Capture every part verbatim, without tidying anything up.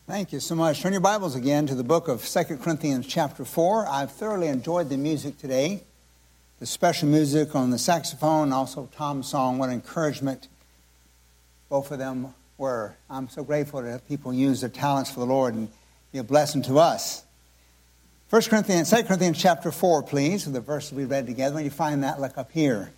Thank you so much. Turn your Bibles again to the book of Second Corinthians chapter four. I've thoroughly enjoyed the music today. The special music on the saxophone and also Tom's song. What encouragement both of them were. I'm so grateful that people use their talents for the Lord and be a blessing to us. First Corinthians, Second Corinthians chapter four, please, the verses we read together. When you find that, look up here.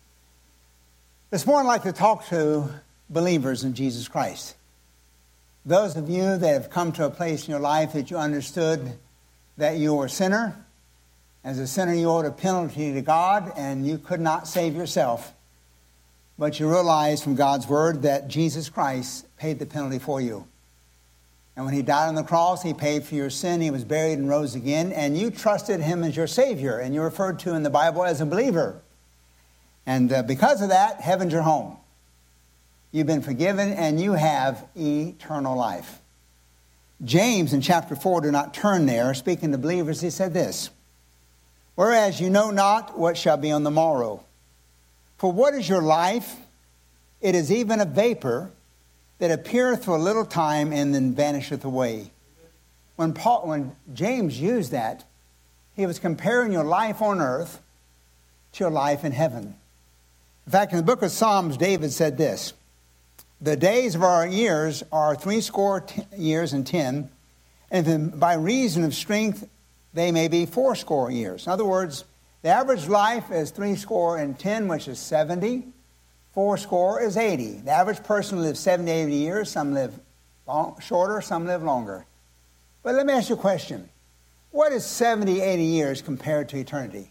This morning I'd like to talk to believers in Jesus Christ. Those of you that have come to a place in your life that you understood that you were a sinner. As a sinner, you owed a penalty to God, and you could not save yourself. But you realized from God's word that Jesus Christ paid the penalty for you. And when he died on the cross, he paid for your sin. He was buried and rose again. And you trusted him as your Savior. And you're referred to in the Bible as a believer. And uh, because of that, heaven's your home. You've been forgiven and you have eternal life. James in chapter four, do not turn there. Speaking to believers, he said this. Whereas you know not what shall be on the morrow. For what is your life? It is even a vapor that appeareth for a little time and then vanisheth away. When Paul, when James used that, he was comparing your life on earth to your life in heaven. In fact, in the book of Psalms, David said this. The days of our years are threescore t- years and ten, and then by reason of strength they may be fourscore years. In other words, the average life is threescore and ten, which is seventy. Fourscore is eighty. The average person lives seventy, eighty years. Some live long, shorter, some live longer. But let me ask you a question. What is seventy, eighty years compared to eternity?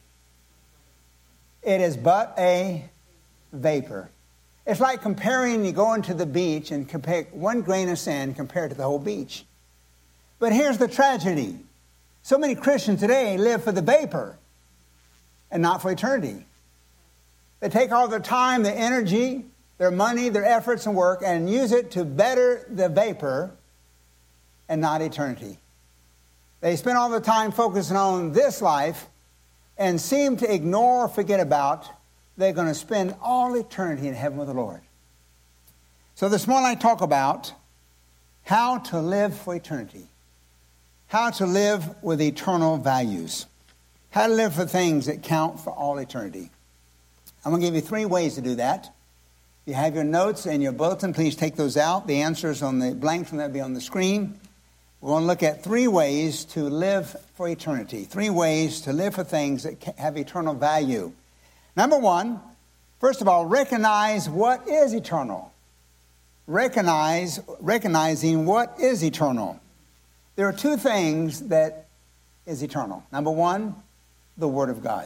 It is but a vapor. It's like comparing, you go into the beach and compare one grain of sand compared to the whole beach. But here's the tragedy. So many Christians today live for the vapor and not for eternity. They take all their time, their energy, their money, their efforts and work and use it to better the vapor and not eternity. They spend all their time focusing on this life and seem to ignore or forget about they're going to spend all eternity in heaven with the Lord. So this morning I talk about how to live for eternity. How to live with eternal values. How to live for things that count for all eternity. I'm going to give you three ways to do that. If you have your notes and your bulletin, please take those out. The answers on the blanks from that will be on the screen. We're going to look at three ways to live for eternity. Three ways to live for things that have eternal value. Number one, first of all, recognize what is eternal. Recognize, recognizing what is eternal. There are two things that is eternal. Number one, the Word of God.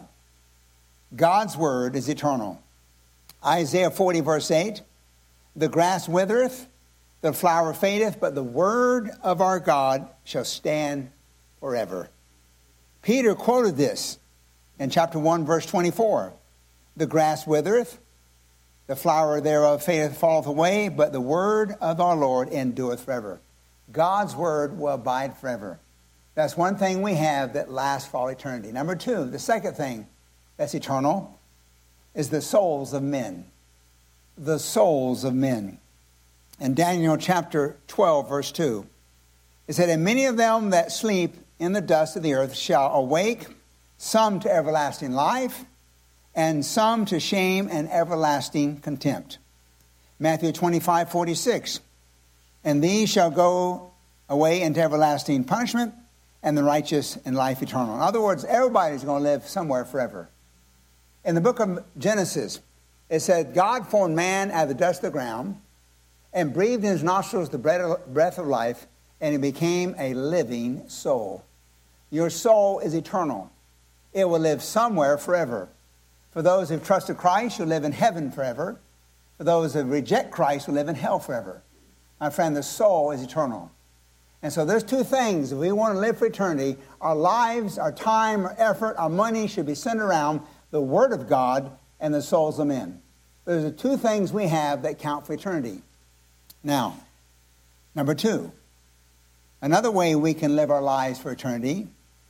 God's Word is eternal. Isaiah forty verse eight, the grass withereth, the flower fadeth, but the Word of our God shall stand forever. Peter quoted this in chapter one verse twenty-four. The grass withereth, the flower thereof fadeth, falleth away, but the word of our Lord endureth forever. God's word will abide forever. That's one thing we have that lasts for all eternity. Number two, the second thing that's eternal is the souls of men. The souls of men. In Daniel chapter twelve, verse two, it said, and many of them that sleep in the dust of the earth shall awake, some to everlasting life, and some to shame and everlasting contempt. Matthew twenty-five forty-six. And these shall go away into everlasting punishment, and the righteous in life eternal. In other words, everybody's going to live somewhere forever. In the book of Genesis, it said, God formed man out of the dust of the ground, and breathed in his nostrils the breath of life, and he became a living soul. Your soul is eternal. It will live somewhere forever. For those who trusted Christ, you'll live in heaven forever. For those who reject Christ, will live in hell forever. My friend, the soul is eternal. And so there's two things. If we want to live for eternity, our lives, our time, our effort, our money should be centered around the Word of God and the souls of men. Those are two things we have that count for eternity. Now, number two, another way we can live our lives for eternity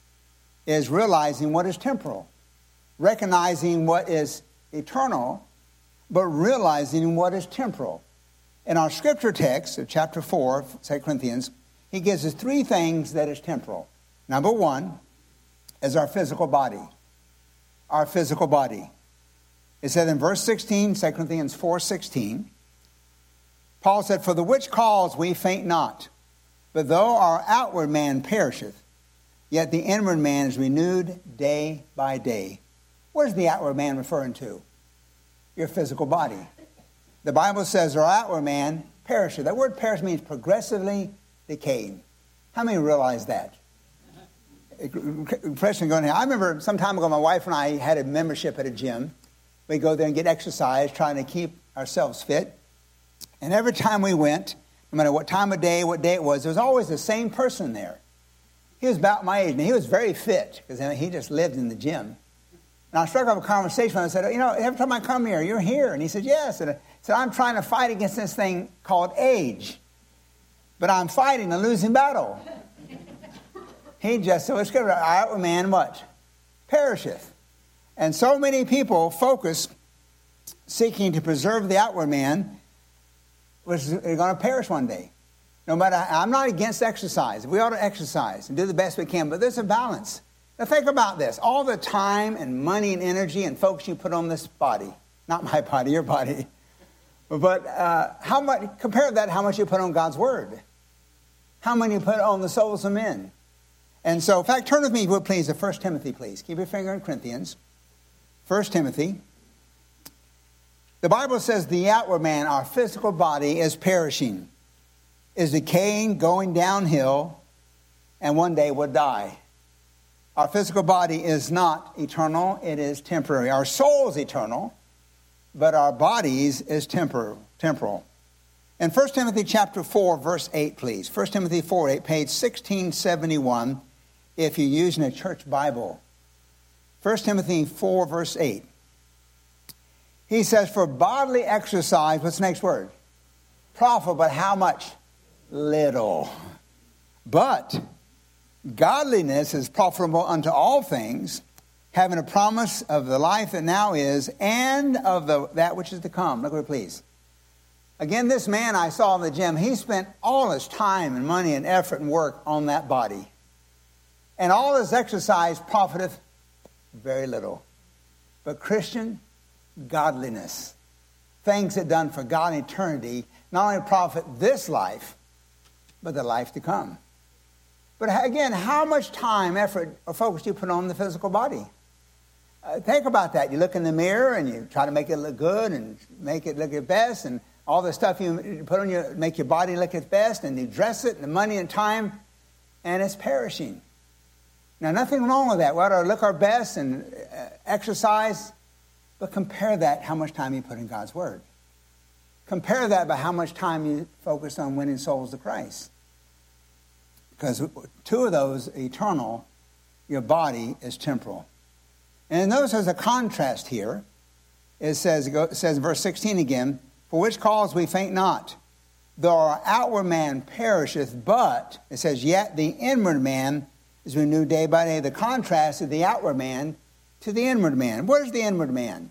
is realizing what is temporal. Recognizing what is eternal, but realizing what is temporal. In our scripture text of chapter four, Second Corinthians, he gives us three things that is temporal. Number one is our physical body. Our physical body. It said in verse sixteen, Second Corinthians four sixteen, Paul said, "For the which cause we faint not, but though our outward man perisheth, yet the inward man is renewed day by day." What is the outward man referring to? Your physical body. The Bible says our outward man perisheth. That word perish means progressively decaying. How many realize that? Impression going here. I remember some time ago, my wife and I had a membership at a gym. We go there and get exercise, trying to keep ourselves fit. And every time we went, no matter what time of day, what day it was, there was always the same person there. He was about my age, and he was very fit, because I mean, he just lived in the gym. And I struck up a conversation, and I said, you know, every time I come here, you're here. And he said, yes. And I said, I'm trying to fight against this thing called age. But I'm fighting a losing battle. He just, so it's good. Our outward man, what? Perisheth. And so many people focus seeking to preserve the outward man, which is going to perish one day. No matter, I'm not against exercise. We ought to exercise and do the best we can, but there's a balance. Now think about this. All the time and money and energy and focus you put on this body, not my body, your body, but uh, how much, compare that to how much you put on God's word. How many you put on the souls of men. And so, in fact, turn with me, please, to First Timothy, please. Keep your finger in Corinthians. First Timothy. The Bible says the outward man, our physical body, is perishing, is decaying, going downhill, and one day will die. Our physical body is not eternal, it is temporary. Our soul is eternal, but our bodies is temporal. temporal. In First Timothy chapter four, verse eight, please. First Timothy four eight, page sixteen seventy-one, if you're using a church Bible. First Timothy four, verse eight. He says, for bodily exercise, what's the next word? Profit, but how much? Little. But godliness is profitable unto all things, having a promise of the life that now is, and of the that which is to come. Look at it, please. Again, this man I saw in the gym, he spent all his time and money and effort and work on that body. And all his exercise profiteth very little. But Christian, godliness, things that done for God in eternity, not only profit this life, but the life to come. But again, how much time, effort, or focus do you put on the physical body? Uh, think about that. You look in the mirror and you try to make it look good and make it look your best, and all the stuff you put on your, make your body look its best, and you dress it, and the money and time, and it's perishing. Now, nothing wrong with that. We ought to look our best and uh, exercise, but compare that how much time you put in God's Word. Compare that by how much time you focus on winning souls to Christ. Because two of those are eternal, your body is temporal. And notice there's a contrast here. It says, it says in verse sixteen again, for which cause we faint not, though our outward man perisheth, but, it says, yet the inward man is renewed day by day. The contrast of the outward man to the inward man. Where's the inward man?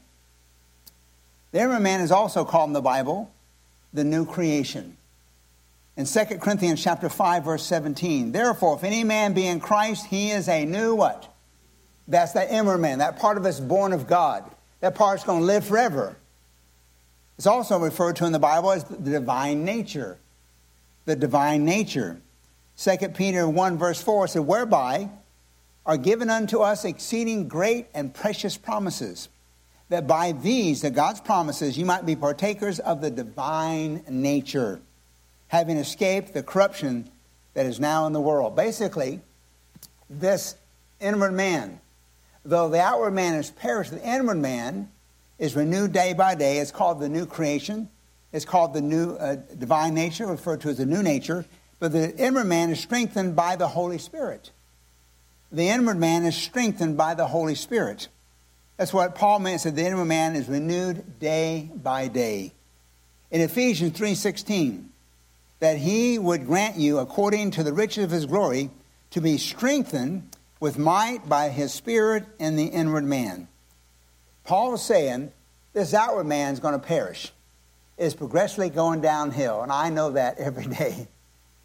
The inward man is also called in the Bible the new creation. In Second Corinthians chapter five, verse seventeen, therefore, if any man be in Christ, he is a new what? That's that inward man. That part of us born of God. That part's going to live forever. It's also referred to in the Bible as the divine nature. The divine nature. Second Peter one, verse four said, whereby are given unto us exceeding great and precious promises, that by these, the God's promises, you might be partakers of the divine nature, having escaped the corruption that is now in the world. Basically, this inward man, though the outward man is perished, the inward man is renewed day by day. It's called the new creation. It's called the new uh, divine nature, referred to as the new nature. But the inward man is strengthened by the Holy Spirit. The inward man is strengthened by the Holy Spirit. That's what Paul meant. Said the inward man is renewed day by day. In Ephesians three sixteen, that he would grant you, according to the riches of his glory, to be strengthened with might by his Spirit in the inward man. Paul is saying this outward man is going to perish. It's progressively going downhill, and I know that every day.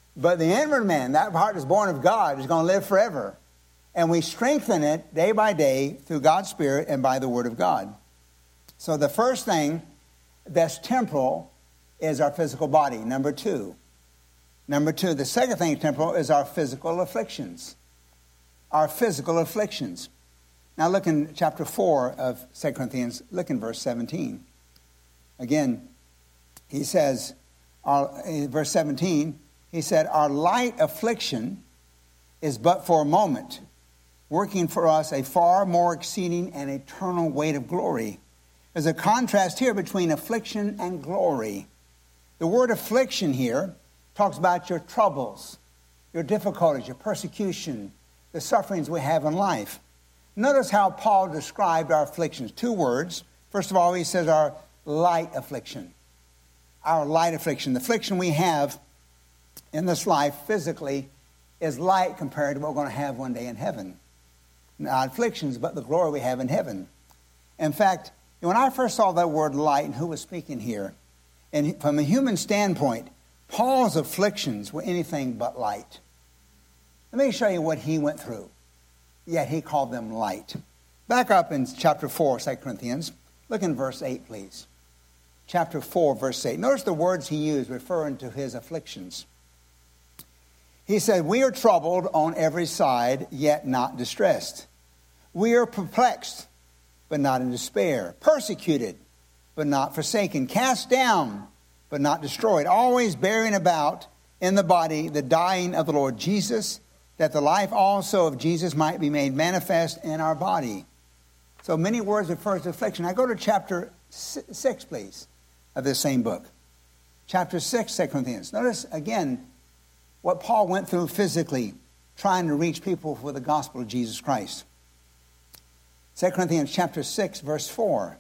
But the inward man, that part that's born of God, is going to live forever. And we strengthen it day by day through God's Spirit and by the Word of God. So the first thing that's temporal is our physical body. Number two. Number two, the second thing temporal is our physical afflictions. Our physical afflictions. Now look in chapter four of Second Corinthians. Look in verse seventeen. Again, he says, our, in verse seventeen, he said, our light affliction is but for a moment, working for us a far more exceeding and eternal weight of glory. There's a contrast here between affliction and glory. The word affliction here talks about your troubles, your difficulties, your persecution, the sufferings we have in life. Notice how Paul described our afflictions. Two words. First of all, he says our light affliction. Our light affliction. The affliction we have in this life physically is light compared to what we're going to have one day in heaven. Not afflictions, but the glory we have in heaven. In fact, when I first saw that word light and who was speaking here, and from a human standpoint, Paul's afflictions were anything but light. Let me show you what he went through. Yet he called them light. Back up in chapter four, Second Corinthians. Look in verse eight, please. Chapter four, verse eight. Notice the words he used referring to his afflictions. He said, we are troubled on every side, yet not distressed. We are perplexed, but not in despair. Persecuted, but not forsaken. Cast down, but not destroyed. Always bearing about in the body the dying of the Lord Jesus, that the life also of Jesus might be made manifest in our body. So many words refer to affliction. Now go to chapter six, please, of this same book. Chapter six, Second Corinthians. Notice again what Paul went through physically, trying to reach people for the gospel of Jesus Christ. Second Corinthians chapter six, verse four.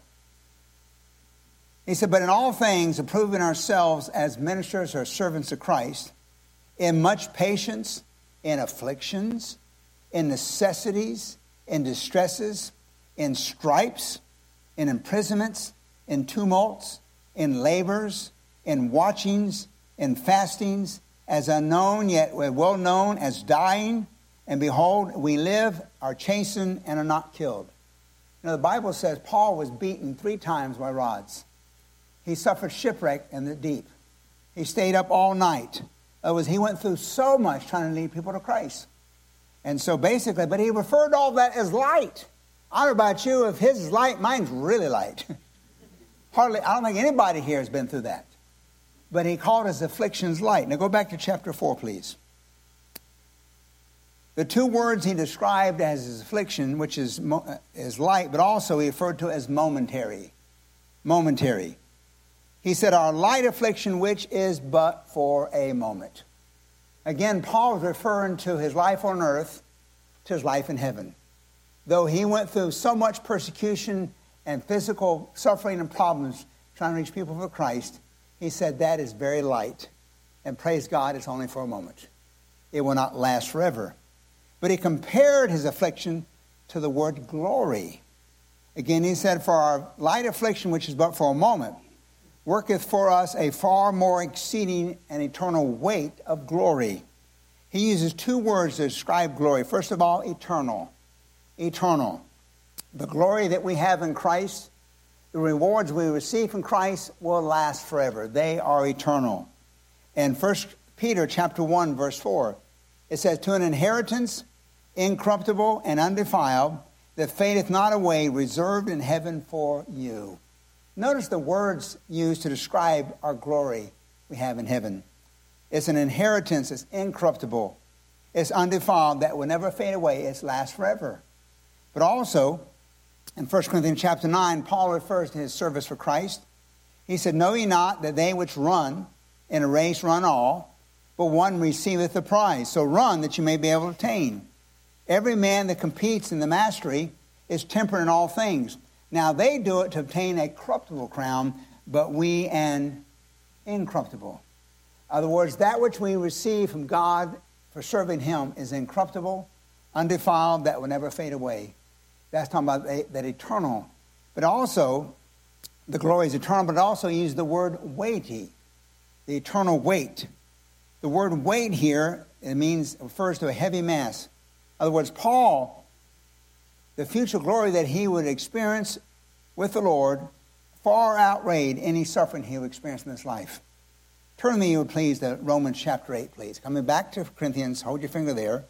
He said, but in all things, approving ourselves as ministers or servants of Christ, in much patience, in afflictions, in necessities, in distresses, in stripes, in imprisonments, in tumults, in labors, in watchings, in fastings, as unknown yet well known, as dying, and behold, we live, are chastened, and are not killed. You know, the Bible says Paul was beaten three times by rods. He suffered shipwreck in the deep. He stayed up all night. It was, he went through so much trying to lead people to Christ. And so basically, but he referred to all that as light. I don't know about you, if his is light, mine's really light. Hardly, I don't think anybody here has been through that. But he called his afflictions light. Now go back to chapter four, please. The two words he described as his affliction, which is, is light, but also he referred to as momentary. Momentary. He said, our light affliction, which is but for a moment. Again, Paul is referring to his life on earth to his life in heaven. Though he went through so much persecution and physical suffering and problems trying to reach people for Christ, he said that is very light. And praise God, it's only for a moment. It will not last forever. But he compared his affliction to the word glory. Again, he said, for our light affliction, which is but for a moment, worketh for us a far more exceeding and eternal weight of glory. He uses two words to describe glory. First of all, eternal. Eternal. The glory that we have in Christ, the rewards we receive from Christ will last forever. They are eternal. And First Peter chapter one, verse four, it says, to an inheritance incorruptible and undefiled, that fadeth not away, reserved in heaven for you. Notice the words used to describe our glory we have in heaven. It's an inheritance. It's incorruptible. It's undefiled. That will never fade away. It's last forever. But also, in First Corinthians chapter nine, Paul refers to his service for Christ. He said, know ye not that they which run in a race run all, but one receiveth the prize. So run that you may be able to obtain. Every man that competes in the mastery is temperate in all things. Now they do it to obtain a corruptible crown, but we an incorruptible. In other words, that which we receive from God for serving him is incorruptible, undefiled, that will never fade away. That's talking about that, that eternal. But also, the glory is eternal, but it also uses the word weighty, the eternal weight. The word weight here, it means, refers to a heavy mass. In other words, Paul, the future glory that he would experience with the Lord far outweighed any suffering he would experience in this life. Turn with me, you would please, to Romans chapter eight, please. Coming back to Corinthians, hold your finger there.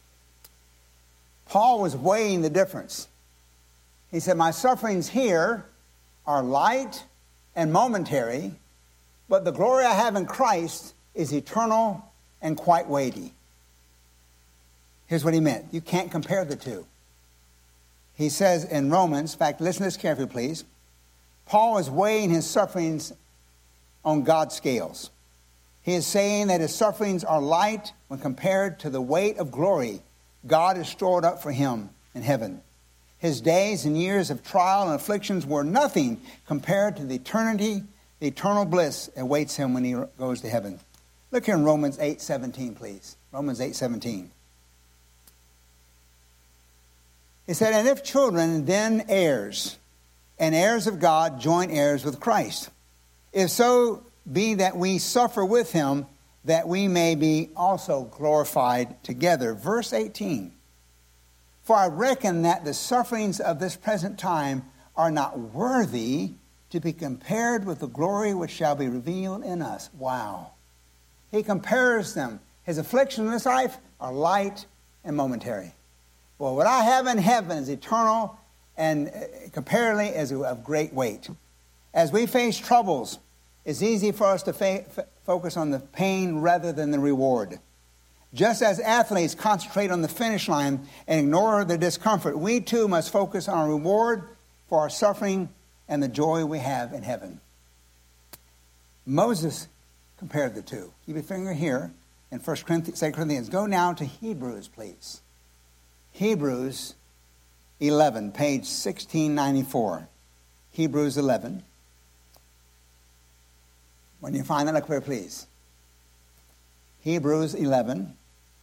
Paul was weighing the difference. He said, my sufferings here are light and momentary, but the glory I have in Christ is eternal and quite weighty. Here's what he meant. You can't compare the two. He says in Romans, in fact, listen to this carefully, please. Paul is weighing his sufferings on God's scales. He is saying that his sufferings are light when compared to the weight of glory God has stored up for him in heaven. His days and years of trial and afflictions were nothing compared to the eternity, the eternal bliss that awaits him when he goes to heaven. Look here in Romans eight seventeen, please. Romans eight seventeen. He said, and if children, then heirs, and heirs of God, joint heirs with Christ. If so be that we suffer with him, that we may be also glorified together. Verse eighteen. For I reckon that the sufferings of this present time are not worthy to be compared with the glory which shall be revealed in us. Wow. He compares them. His afflictions in this life are light and momentary. Well, what I have in heaven is eternal and comparatively is of great weight. As we face troubles, it's easy for us to fa- f- focus on the pain rather than the reward. Just as athletes concentrate on the finish line and ignore the discomfort, we too must focus on our reward for our suffering and the joy we have in heaven. Moses compared the two. Keep your finger here in First Corinthians, Second Corinthians. Go now to Hebrews, please. Hebrews eleven, page sixteen ninety-four. Hebrews eleven. When you find that, look here, please. Hebrews eleven.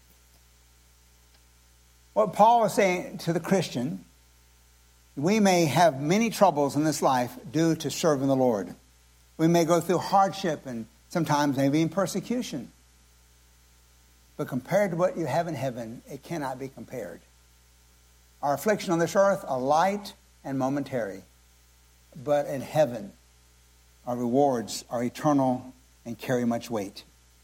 What Paul is saying to the Christian, we may have many troubles in this life due to serving the Lord. We may go through hardship and sometimes maybe even persecution. But compared to what you have in heaven, it cannot be compared. Our affliction on this earth are light and momentary. But in heaven, our rewards are eternal and carry much weight.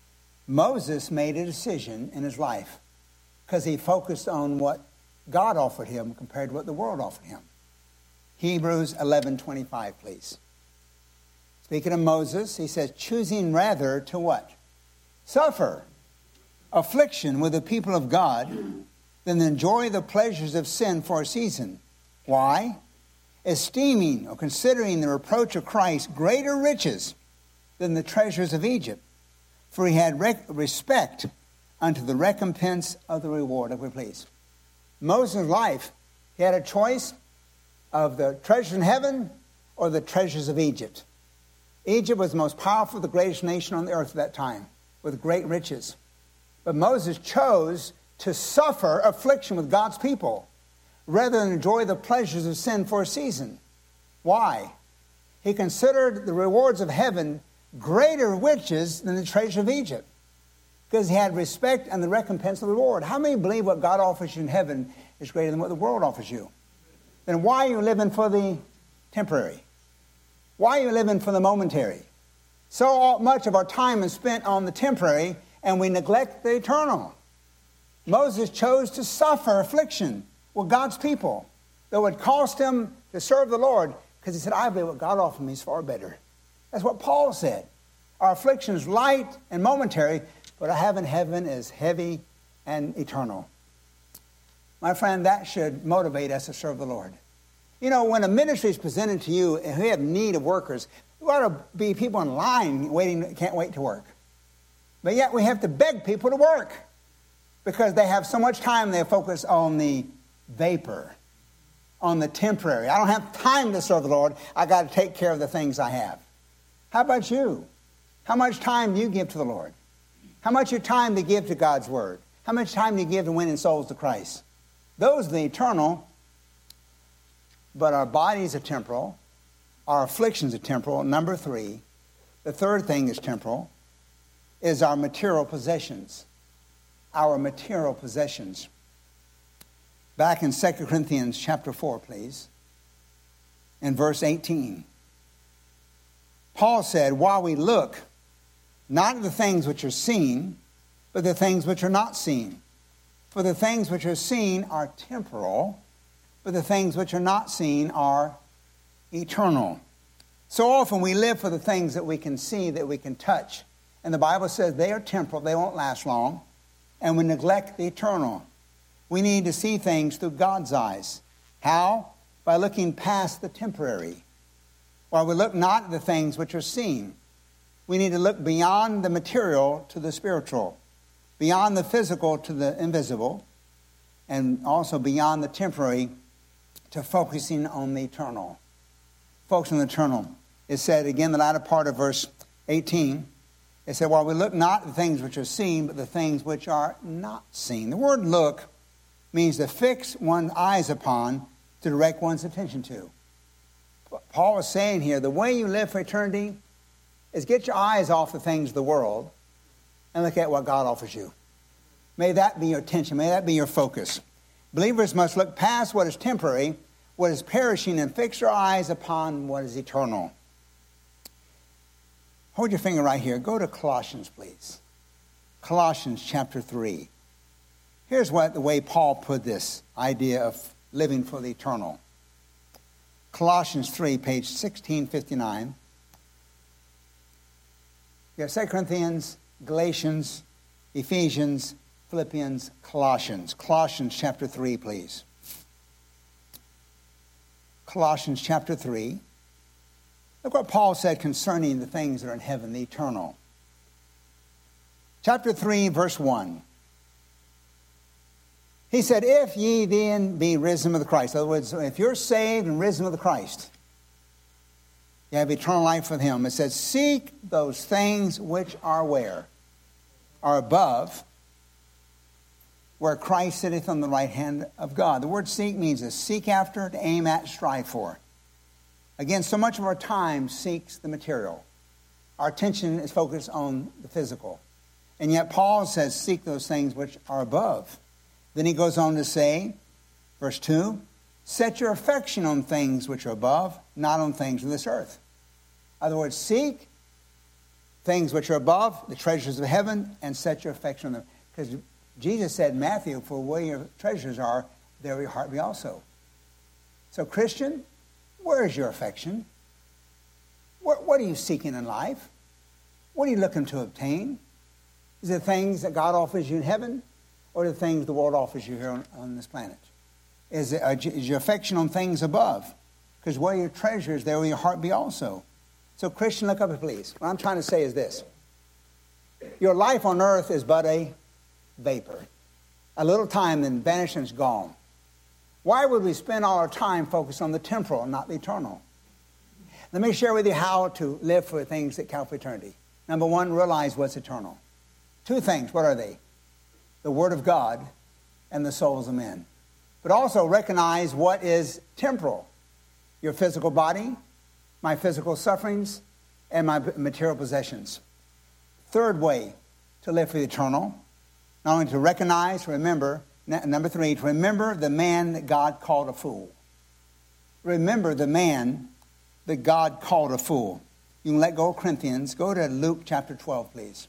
Moses made a decision in his life because he focused on what God offered him compared to what the world offered him. Hebrews eleven twenty-five, please. Speaking of Moses, he says, choosing rather to what? Suffer affliction with the people of God than enjoy the pleasures of sin for a season. Why? Esteeming or considering the reproach of Christ greater riches than the treasures of Egypt. For he had rec- respect unto the recompense of the reward. If we please. Moses' life, he had a choice of the treasures in heaven or the treasures of Egypt. Egypt was the most powerful, the greatest nation on the earth at that time, with great riches. But Moses chose to suffer affliction with God's people rather than enjoy the pleasures of sin for a season. Why? He considered the rewards of heaven greater riches than the treasure of Egypt, because he had respect and the recompense of the reward. How many believe what God offers you in heaven is greater than what the world offers you? Then why are you living for the temporary? Why are you living for the momentary? So much of our time is spent on the temporary, and we neglect the eternal. Moses chose to suffer affliction with God's people that would cost him to serve the Lord, because he said, I believe what God offered me is far better. That's what Paul said. Our affliction is light and momentary, but I have in heaven is heavy and eternal. My friend, that should motivate us to serve the Lord. You know, when a ministry is presented to you and we have need of workers, there ought to be people in line waiting, can't wait to work. But yet we have to beg people to work because they have so much time they focus on the vapor, on the temporary. I don't have time to serve the Lord. I got to take care of the things I have. How about you? How much time do you give to the Lord? How much your time do you give to God's Word? How much time do you give to winning souls to Christ? Those are the eternal, but our bodies are temporal. Our afflictions are temporal. Number three, the third thing is temporal. is our material possessions. Our material possessions. Back in Second Corinthians chapter four, please, in verse eighteen. Paul said, while we look not at the things which are seen, but the things which are not seen. For the things which are seen are temporal, but the things which are not seen are eternal. So often we live for the things that we can see, that we can touch. And the Bible says they are temporal, they won't last long. And we neglect the eternal. We need to see things through God's eyes. How? By looking past the temporary. While we look not at the things which are seen. We need to look beyond the material to the spiritual. Beyond the physical to the invisible. And also beyond the temporary to focusing on the eternal. Focus on the eternal. It said again, the latter part of verse eighteen. It said, while we look not at the things which are seen, but the things which are not seen. The word look means to fix one's eyes upon, to direct one's attention to. Paul is saying here, the way you live for eternity is get your eyes off the things of the world and look at what God offers you. May that be your attention. May that be your focus. Believers must look past what is temporary, what is perishing, and fix your eyes upon what is eternal. Hold your finger right here. Go to Colossians, please. Colossians chapter three. Here's what the way Paul put this idea of living for the eternal. Colossians three, page sixteen fifty-nine. You have Second Corinthians, Galatians, Ephesians, Philippians, Colossians. Colossians chapter three, please. Colossians chapter three. Look what Paul said concerning the things that are in heaven, the eternal. Chapter three, verse one. He said, if ye then be risen with Christ. In other words, if you're saved and risen with Christ, you have eternal life with him. It says, seek those things which are where? Are above, where Christ sitteth on the right hand of God. The word seek means to seek after, to aim at, strive for. Again, so much of our time seeks the material. Our attention is focused on the physical. And yet Paul says, seek those things which are above. Then he goes on to say, verse two, set your affection on things which are above, not on things of this earth. In other words, seek things which are above, the treasures of heaven, and set your affection on them. Because Jesus said in Matthew, for where your treasures are, there will your heart be also. So Christian, where is your affection? What, what are you seeking in life? What are you looking to obtain? Is it things that God offers you in heaven, or the things the world offers you here on, on this planet? Is, it, uh, is your affection on things above? Because where your treasure is, there will your heart be also. So Christian, look up, please. What I'm trying to say is this. Your life on earth is but a vapor. A little time, then vanishes and is gone. Why would we spend all our time focused on the temporal and not the eternal? Let me share with you how to live for things that count for eternity. Number one, realize what's eternal. Two things. What are they? The Word of God and the souls of men. But also recognize what is temporal. Your physical body, my physical sufferings, and my material possessions. Third way to live for the eternal, not only to recognize, remember, number three, to remember the man that God called a fool. Remember the man that God called a fool. You can let go of Corinthians. Go to Luke chapter twelve, please.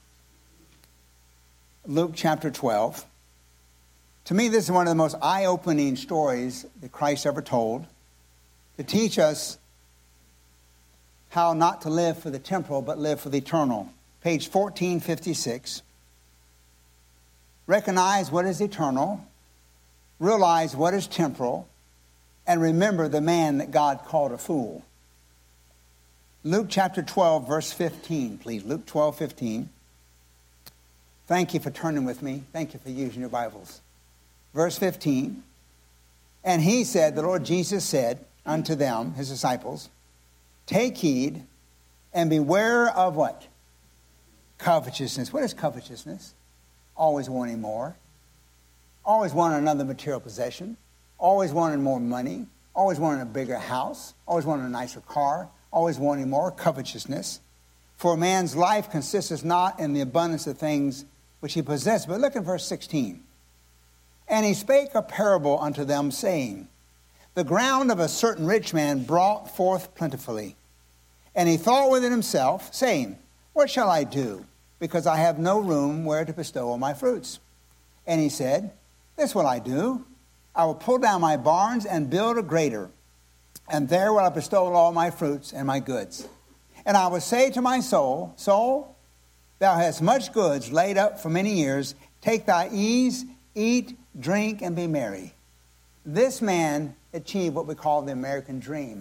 Luke chapter twelve. To me, this is one of the most eye-opening stories that Christ ever told to teach us how not to live for the temporal, but live for the eternal. Page fourteen fifty-six. Recognize what is eternal, realize what is temporal, and remember the man that God called a fool. Luke chapter twelve, verse fifteen, please. Luke twelve, fifteen. Thank you for turning with me. Thank you for using your Bibles. Verse fifteen. And he said, the Lord Jesus said unto them, his disciples, take heed and beware of what? Covetousness. What is covetousness? Always wanting more. Always wanting another material possession. Always wanting more money. Always wanting a bigger house. Always wanting a nicer car. Always wanting more. Covetousness. For man's life consisteth not in the abundance of things which he possessed. But look at verse sixteen. And he spake a parable unto them, saying, The ground of a certain rich man brought forth plentifully. And he thought within himself, saying, What shall I do? Because I have no room where to bestow all my fruits. And he said, This will I do. I will pull down my barns and build a greater. And there will I bestow all my fruits and my goods. And I will say to my soul, Soul, thou hast much goods laid up for many years. Take thy ease, eat, drink, and be merry. This man achieved what we call the American dream.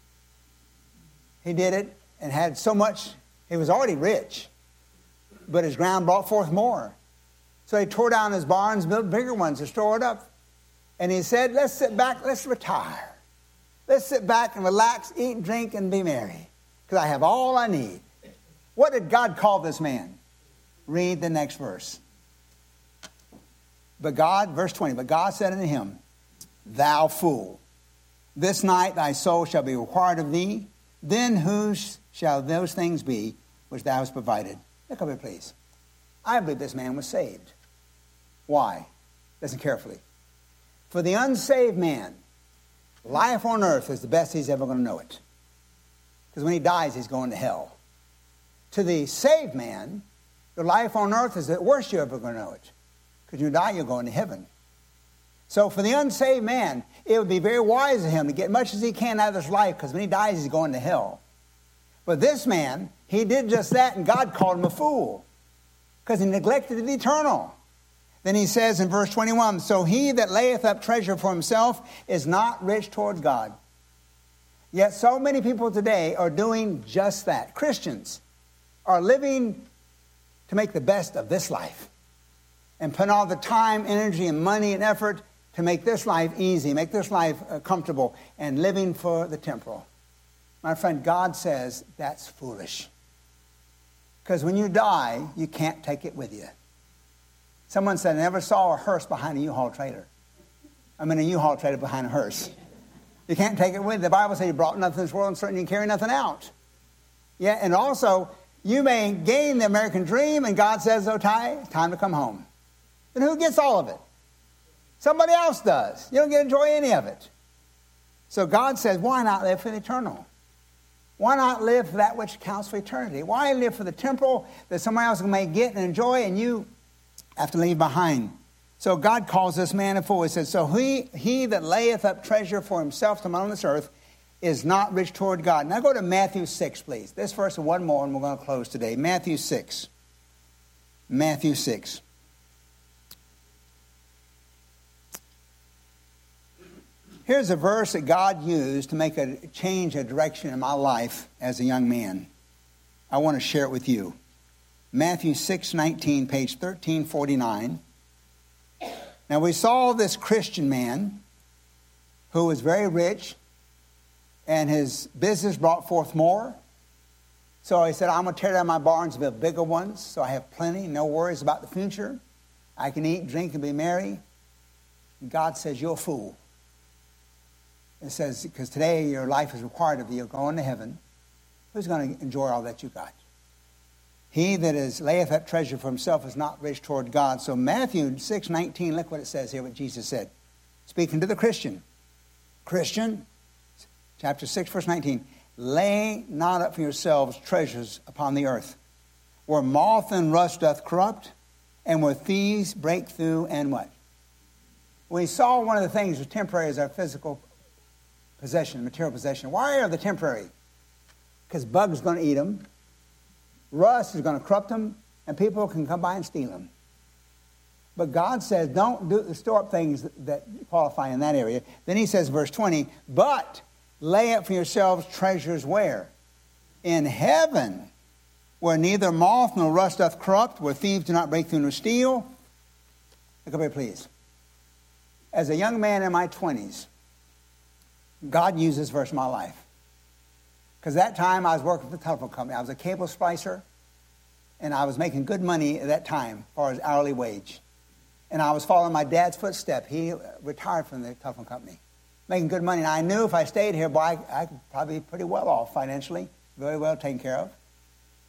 He did it and had so much. He was already rich, but his ground brought forth more. So he tore down his barns, built bigger ones to store it up. And he said, let's sit back, let's retire. Let's sit back and relax, eat, drink, and be merry, because I have all I need. What did God call this man? Read the next verse. But God, verse twenty, but God said unto him, Thou fool, this night thy soul shall be required of thee. Then whose shall those things be which thou hast provided? Look up here, please. I believe this man was saved. Why? Listen carefully. For the unsaved man, life on earth is the best he's ever going to know it. Because when he dies, he's going to hell. To the saved man, your life on earth is the worst you're ever going to know it. Because when you die, you're going to heaven. So for the unsaved man, it would be very wise of him to get much as he can out of this life, because when he dies, he's going to hell. But this man, he did just that, and God called him a fool, because he neglected the eternal. Then he says in verse twenty-one, So he that layeth up treasure for himself is not rich toward God. Yet so many people today are doing just that. Christians are living to make the best of this life and put all the time, energy, and money and effort to make this life easy, make this life uh, comfortable, and living for the temporal. My friend, God says that's foolish. Because when you die, you can't take it with you. Someone said, I never saw a hearse behind a U-Haul trailer. I mean, a U-Haul trailer behind a hearse. You can't take it with you. The Bible says you brought nothing to this world, and certainly you can carry nothing out. Yeah, and also, you may gain the American dream, and God says, oh, Ty, time to come home. Then who gets all of it? Somebody else does. You don't get to enjoy any of it. So God says, why not live for the eternal? Why not live for that which counts for eternity? Why live for the temporal that somebody else may get and enjoy, and you have to leave behind? So God calls this man a fool. He says, so he, he that layeth up treasure for himself on this earth is not rich toward God. Now go to Matthew six, please. This verse and one more, and we're going to close today. Matthew six. Matthew six. Here's a verse that God used to make a change, a direction in my life as a young man. I want to share it with you. Matthew six nineteen, page thirteen forty-nine. Now we saw this Christian man who was very rich, and his business brought forth more. So he said, I'm going to tear down my barns and build bigger ones, so I have plenty, no worries about the future. I can eat, drink, and be merry. And God says, you're a fool. It says, because today your life is required of you, you're going to heaven. Who's going to enjoy all that you got? He that is layeth up treasure for himself is not rich toward God. So Matthew six nineteen, look what it says here, what Jesus said. Speaking to the Christian. Christian, chapter six, verse nineteen. Lay not up for yourselves treasures upon the earth, where moth and rust doth corrupt, and where thieves break through and what? We saw one of the things was temporary is our physical possession, material possession. Why are they temporary? Because bugs are going to eat them. Rust is going to corrupt them, and people can come by and steal them. But God says, don't do, store up things that, that qualify in that area. Then he says, verse twenty, but lay up for yourselves treasures where? In heaven, where neither moth nor rust doth corrupt, where thieves do not break through nor steal. Look up here, please. As a young man in my twenties, God used this verse in my life. Because that time I was working for the telephone company. I was a cable splicer, and I was making good money at that time as far as hourly wage. And I was following my dad's footstep. He retired from the telephone company, making good money. And I knew if I stayed here, boy, I, I could probably be pretty well off financially, very well taken care of.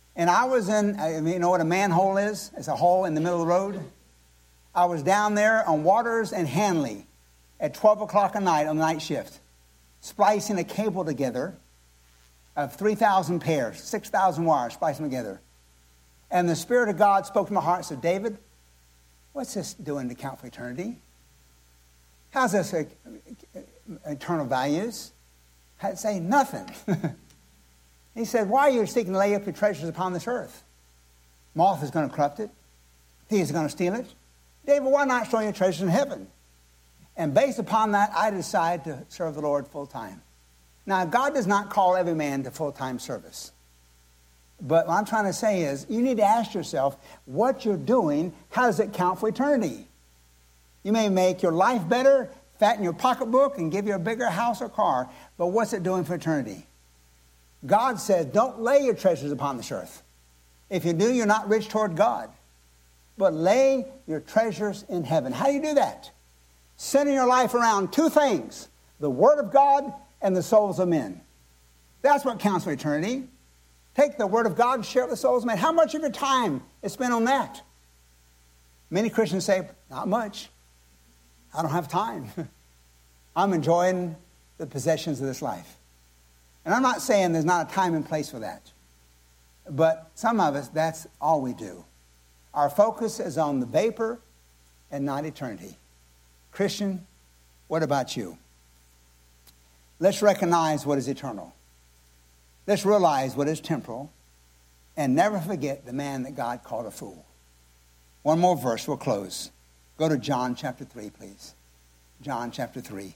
And I was in, I mean, you know what a manhole is? It's a hole in the middle of the road. I was down there on Waters and Hanley at twelve o'clock at night on the night shift, splicing a cable together of three thousand pairs, six thousand wires, splicing them together. And the Spirit of God spoke to my heart and said, David, what's this doing to count for eternity? How's this uh, eternal values? I'd say nothing. He said, why are you seeking to lay up your treasures upon this earth? Moth is going to corrupt it. Thieves are going to steal it. David, why not store your treasures in heaven? And based upon that, I decided to serve the Lord full time. Now, God does not call every man to full-time service. But what I'm trying to say is, you need to ask yourself, what you're doing, how does it count for eternity? You may make your life better, fatten your pocketbook, and give you a bigger house or car, but what's it doing for eternity? God says, don't lay your treasures upon this earth. If you do, you're not rich toward God. But lay your treasures in heaven. How do you do that? Centering your life around two things, the Word of God and the souls of men. That's what counts for eternity. Take the Word of God and share it with the souls of men. How much of your time is spent on that? Many Christians say, not much. I don't have time. I'm enjoying the possessions of this life. And I'm not saying there's not a time and place for that. But some of us, that's all we do. Our focus is on the vapor and not eternity. Christian, what about you? Let's recognize what is eternal. Let's realize what is temporal. And never forget the man that God called a fool. One more verse, we'll close. Go to John chapter three, please. John chapter three.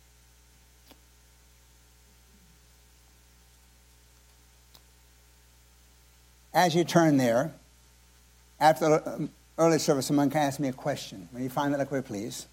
As you turn there, after the early service, someone can ask me a question. Will you find that look way, please?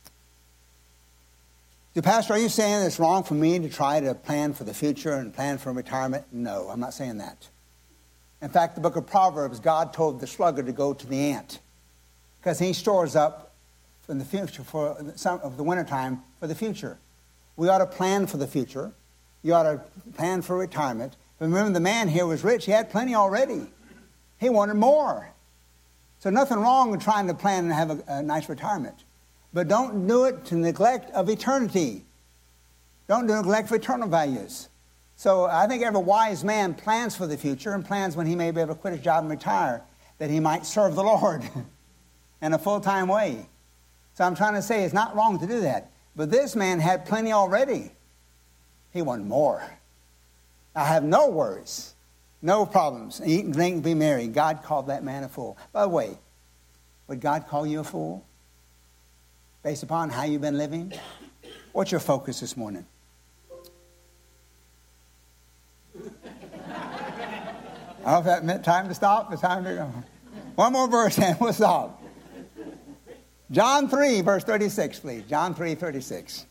So, Pastor, are you saying it's wrong for me to try to plan for the future and plan for retirement? No, I'm not saying that. In fact, the book of Proverbs, God told the sluggard to go to the ant because he stores up in the future for some of the wintertime for the future. We ought to plan for the future. You ought to plan for retirement. But remember, the man here was rich. He had plenty already. He wanted more. So nothing wrong with trying to plan and have a, a nice retirement. But don't do it to neglect of eternity. Don't do neglect for eternal values. So I think every wise man plans for the future and plans when he may be able to quit his job and retire, that he might serve the Lord in a full-time way. So I'm trying to say it's not wrong to do that. But this man had plenty already. He wanted more. I have no worries, no problems. Eat and drink and be merry. God called that man a fool. By the way, would God call you a fool? Based upon how you've been living? What's your focus this morning? I hope that meant time to stop. It's time to go. One more verse and we'll stop. John three, verse thirty-six, please. John three, thirty-six.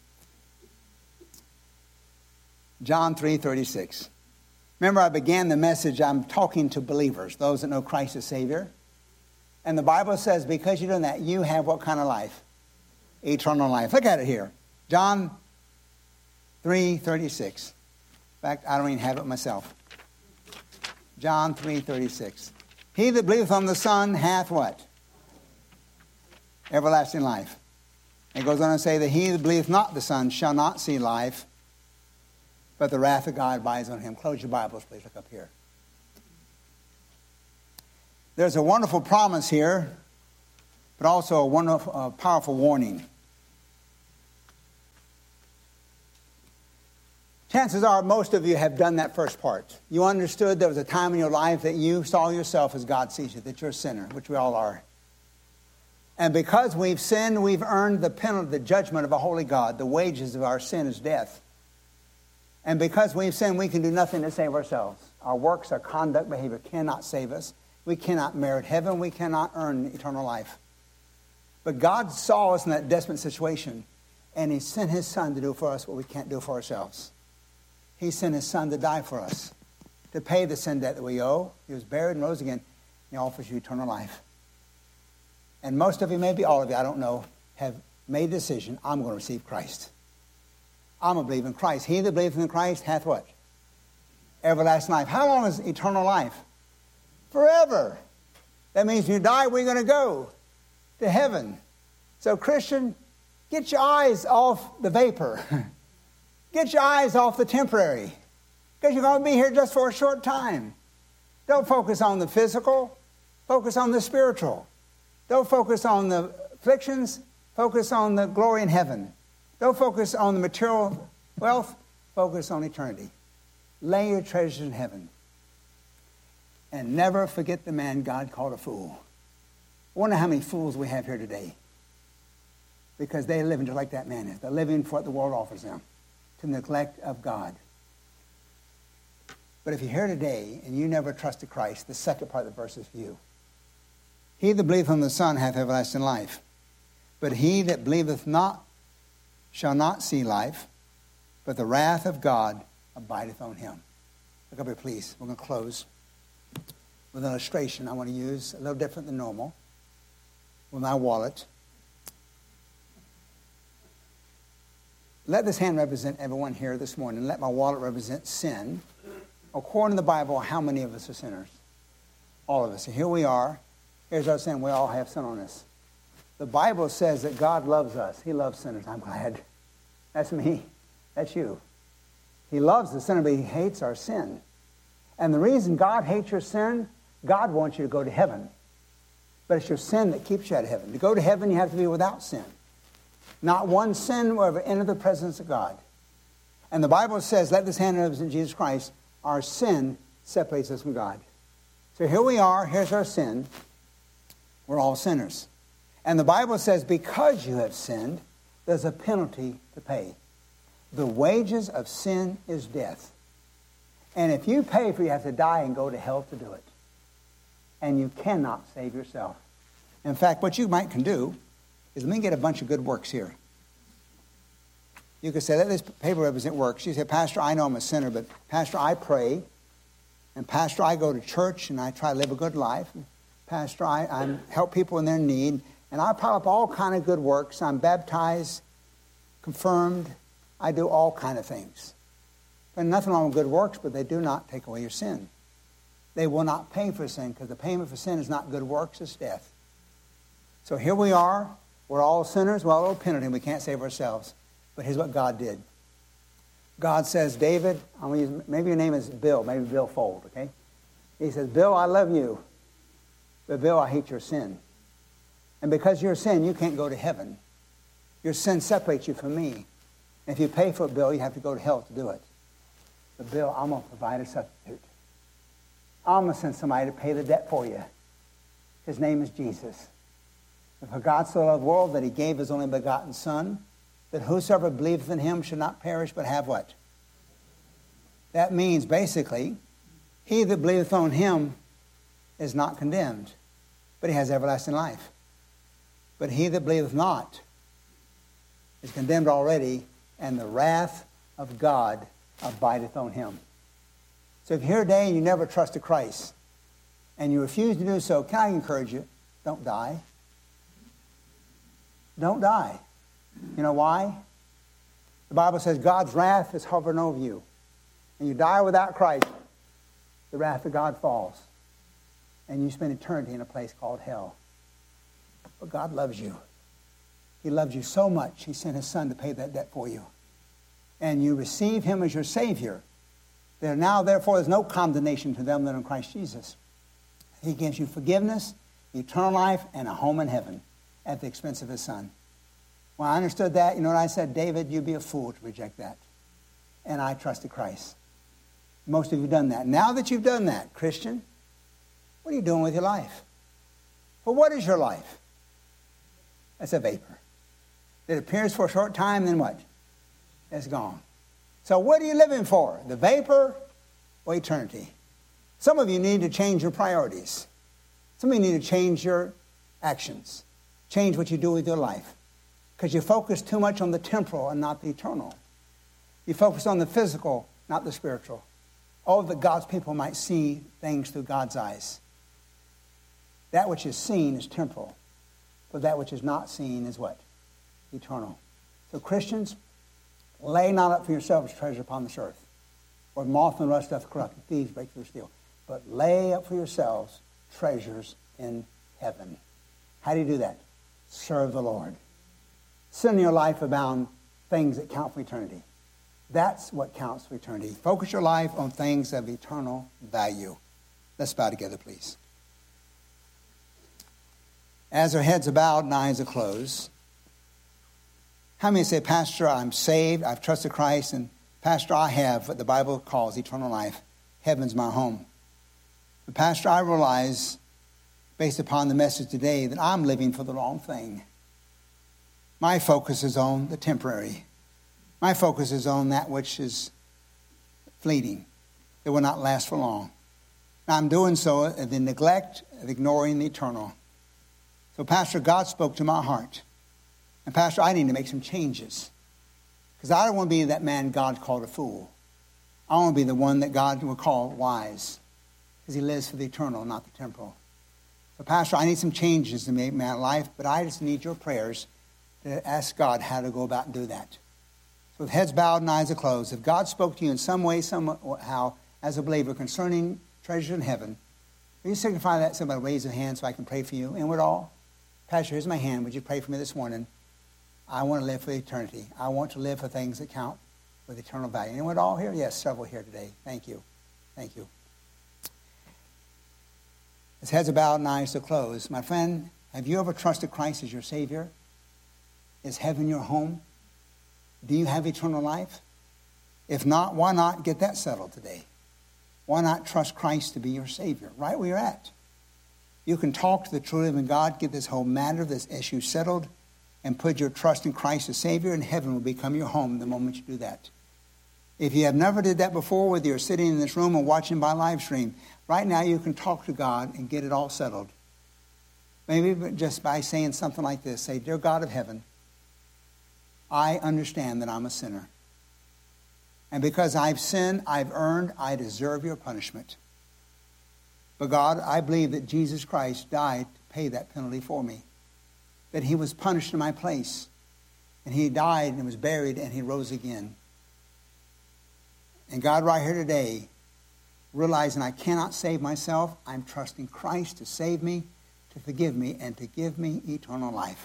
John three, thirty-six. Remember, I began the message, I'm talking to believers, those that know Christ as Savior. And the Bible says, because you're doing that, you have what kind of life? Eternal life. Look at it here. John three, thirty-six. In fact, I don't even have it myself. John three, thirty-six. He that believeth on the Son hath what? Everlasting life. It goes on to say that he that believeth not the Son shall not see life, but the wrath of God abides on him. Close your Bibles, please. Look up here. There's a wonderful promise here, but also a wonderful, uh, powerful warning. Chances are most of you have done that first part. You understood there was a time in your life that you saw yourself as God sees you, that you're a sinner, which we all are. And because we've sinned, we've earned the penalty, the judgment of a holy God. The wages of our sin is death. And because we've sinned, we can do nothing to save ourselves. Our works, our conduct, behavior cannot save us. We cannot merit heaven. We cannot earn eternal life. But God saw us in that desperate situation, and he sent his Son to do for us what we can't do for ourselves. He sent his Son to die for us, to pay the sin debt that we owe. He was buried and rose again. He offers you eternal life. And most of you, maybe all of you, I don't know, have made a decision, I'm going to receive Christ. I'm going to believe in Christ. He that believeth in Christ hath what? Everlasting life. How long is eternal life? Forever. That means when you die, we're going to go to heaven. So, Christian, get your eyes off the vapor. Get your eyes off the temporary. Because you're going to be here just for a short time. Don't focus on the physical. Focus on the spiritual. Don't focus on the afflictions. Focus on the glory in heaven. Don't focus on the material wealth. Focus on eternity. Lay your treasures in heaven. And never forget the man God called a fool. I wonder how many fools we have here today. Because they're living just like that man is. They're living for what the world offers them. To neglect of God. But if you're here today and you never trusted Christ, the second part of the verse is for you. He that believeth on the Son hath everlasting life. But he that believeth not shall not see life, but the wrath of God abideth on him. Look up here, please. We're going to close with an illustration I want to use, a little different than normal, with my wallet. Let this hand represent everyone here this morning. Let my wallet represent sin. According to the Bible, how many of us are sinners? All of us. So here we are. Here's our sin. We all have sin on us. The Bible says that God loves us. He loves sinners. I'm glad. That's me. That's you. He loves the sinner, but he hates our sin. And the reason God hates your sin, God wants you to go to heaven. But it's your sin that keeps you out of heaven. To go to heaven, you have to be without sin. Not one sin will ever enter the presence of God. And the Bible says, let this hand represent Jesus Christ. Our sin separates us from God. So here we are. Here's our sin. We're all sinners. And the Bible says, because you have sinned, there's a penalty to pay. The wages of sin is death. And if you pay for it, you have to die and go to hell to do it. And you cannot save yourself. In fact, what you might can do is let me get a bunch of good works here. You could say, let this paper represent works. You say, Pastor, I know I'm a sinner, but Pastor, I pray. And Pastor, I go to church and I try to live a good life. And Pastor, I, I help people in their need. And I pile up all kind of good works. I'm baptized, confirmed. I do all kind of things. There's nothing wrong with good works, but they do not take away your sin. They will not pay for sin, because the payment for sin is not good works, it's death. So here we are. We're all sinners. We're all a penalty. We can't save ourselves. But here's what God did. God says, David, I'm gonna use, maybe your name is Bill. Maybe Bill Fold, okay? He says, Bill, I love you. But Bill, I hate your sin. And because of your sin, you can't go to heaven. Your sin separates you from me. And if you pay for it, Bill, you have to go to hell to do it. But Bill, I'm going to provide a substitute. I'm going to send somebody to pay the debt for you. His name is Jesus. And for God so loved the world that he gave his only begotten Son, that whosoever believeth in him should not perish but have what? That means basically, he that believeth on him is not condemned, but he has everlasting life. But he that believeth not is condemned already, and the wrath of God abideth on him. So if you're here today and you never trusted Christ, and you refuse to do so, can I encourage you? Don't die. Don't die. You know why? The Bible says God's wrath is hovering over you. And you die without Christ, the wrath of God falls. And you spend eternity in a place called hell. But God loves you. He loves you so much, he sent his Son to pay that debt for you. And you receive him as your Savior. There now, therefore, is no condemnation to them that are in Christ Jesus. He gives you forgiveness, eternal life, and a home in heaven at the expense of his Son. When I understood that, you know what I said? David, you'd be a fool to reject that. And I trusted Christ. Most of you have done that. Now that you've done that, Christian, what are you doing with your life? Well, what is your life? It's a vapor. It appears for a short time, then what? It's gone. So what are you living for? The vapor or eternity? Some of you need to change your priorities. Some of you need to change your actions. Change what you do with your life. Because you focus too much on the temporal and not the eternal. You focus on the physical, not the spiritual. Oh, that God's people might see things through God's eyes. That which is seen is temporal. But that which is not seen is what? Eternal. So Christians, lay not up for yourselves treasure upon this earth, where moth and rust doth corrupt, and thieves break through steel. but lay up for yourselves treasures in heaven. How do you do that? Serve the Lord. Send in your life abound things that count for eternity. That's what counts for eternity. Focus your life on things of eternal value. Let's bow together, please. As our heads are bowed and eyes are closed, how many say, Pastor, I'm saved, I've trusted Christ, and Pastor, I have what the Bible calls eternal life. Heaven's my home. But Pastor, I realize, based upon the message today, that I'm living for the wrong thing. My focus is on the temporary. My focus is on that which is fleeting, that will not last for long. And I'm doing so in the neglect of ignoring the eternal. So, Pastor, God spoke to my heart. And, Pastor, I need to make some changes. Because I don't want to be that man God called a fool. I want to be the one that God will call wise. Because he lives for the eternal, not the temporal. So, Pastor, I need some changes to make in my life, but I just need your prayers to ask God how to go about and do that. So with heads bowed and eyes are closed, if God spoke to you in some way, somehow, as a believer concerning treasure in heaven, will you signify that? Somebody raise their hand so I can pray for you. Inward all. Pastor, here's my hand. Would you pray for me this morning? I want to live for eternity. I want to live for things that count with eternal value. Anyone all here? Yes, several here today. Thank you. Thank you. As heads are bowed and eyes are closed, my friend, have you ever trusted Christ as your Savior? Is heaven your home? Do you have eternal life? If not, why not get that settled today? Why not trust Christ to be your Savior right where you're at? You can talk to the true living God, get this whole matter, this issue settled, and put your trust in Christ as Savior, and heaven will become your home the moment you do that. If you have never did that before, whether you're sitting in this room or watching by live stream, right now you can talk to God and get it all settled. Maybe just by saying something like this. Say, Dear God of heaven, I understand that I'm a sinner. And because I've sinned, I've earned, I deserve your punishment. But God, I believe that Jesus Christ died to pay that penalty for me. That he was punished in my place. And he died and was buried and he rose again. And God, right here today, realizing I cannot save myself, I'm trusting Christ to save me, to forgive me, and to give me eternal life.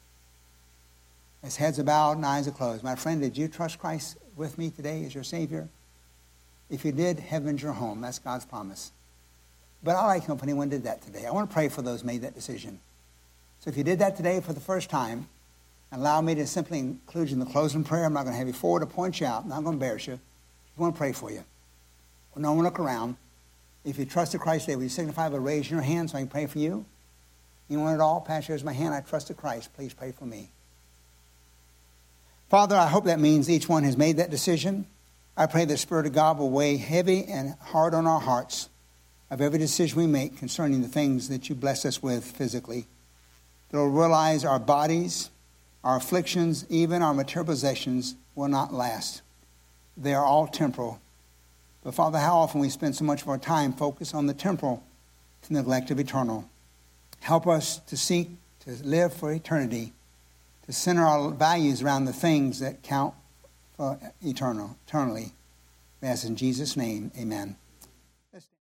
As heads are bowed and eyes are closed. My friend, did you trust Christ with me today as your Savior? If you did, heaven's your home. That's God's promise. But I like if anyone did that today. I want to pray for those who made that decision. So if you did that today for the first time, allow me to simply include you in the closing prayer. I'm not going to have you forward to point you out. I'm not going to embarrass you. I want to pray for you. Well, no one look around. If you trusted Christ today, will you signify by raising your hand so I can pray for you? Anyone at all? Pastor, here's my hand. I trusted Christ. Please pray for me. Father, I hope that means each one has made that decision. I pray the Spirit of God will weigh heavy and hard on our hearts of every decision we make concerning the things that you bless us with physically. That we'll realize our bodies, our afflictions, even our material possessions will not last. They are all temporal. But Father, how often we spend so much of our time focused on the temporal to neglect of eternal. Help us to seek to live for eternity, to center our values around the things that count for eternal, eternally. As in Jesus' name, amen.